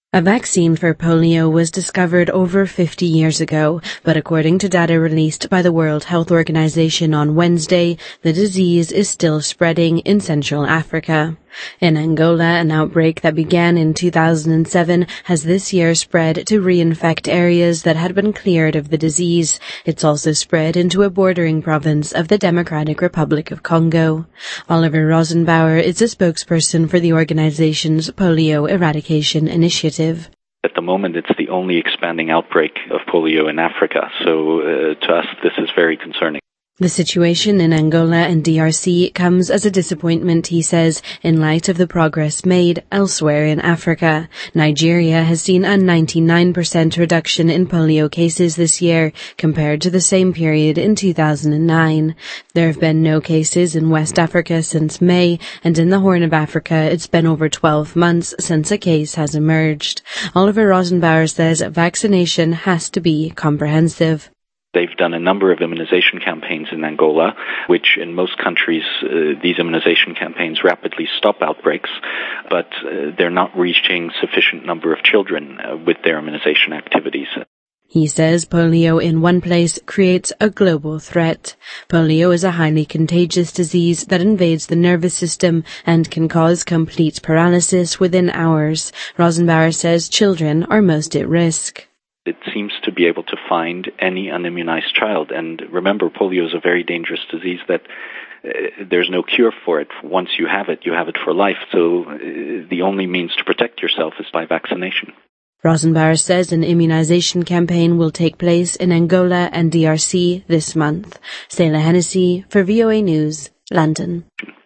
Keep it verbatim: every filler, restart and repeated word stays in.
A vaccine for polio was discovered over fifty years ago, but according to data released by the World Health Organization on Wednesday, the disease is still spreading in Central Africa. In Angola, an outbreak that began in two thousand seven has this year spread to reinfect areas that had been cleared of the disease. It's also spread into a bordering province of the Democratic Republic of Congo. Oliver Rosenbauer is a spokesperson for the organization's Polio Eradication Initiative. At the moment, it's the only expanding outbreak of polio in Africa, so uh, to us this is very concerning. The situation in Angola and D R C comes as a disappointment, he says, in light of the progress made elsewhere in Africa. Nigeria has seen a ninety-nine percent reduction in polio cases this year compared to the same period in two thousand nine. There have been no cases in West Africa since May, and in the Horn of Africa it's been over twelve months since a case has emerged. Oliver Rosenbauer says vaccination has to be comprehensive. They've done a number of immunization campaigns in Angola, which in most countries, uh, these immunization campaigns rapidly stop outbreaks, but uh, they're not reaching sufficient number of children uh, with their immunization activities. He says polio in one place creates a global threat. Polio is a highly contagious disease that invades the nervous system and can cause complete paralysis within hours. Rosenbauer says children are most at risk. It seems to be able to find any unimmunized child. And remember, polio is a very dangerous disease that uh, there's no cure for it. Once you have it, you have it for life. So uh, the only means to protect yourself is by vaccination. Rosenbauer says an immunization campaign will take place in Angola and D R C this month. Selah Hennessy for V O A News, London.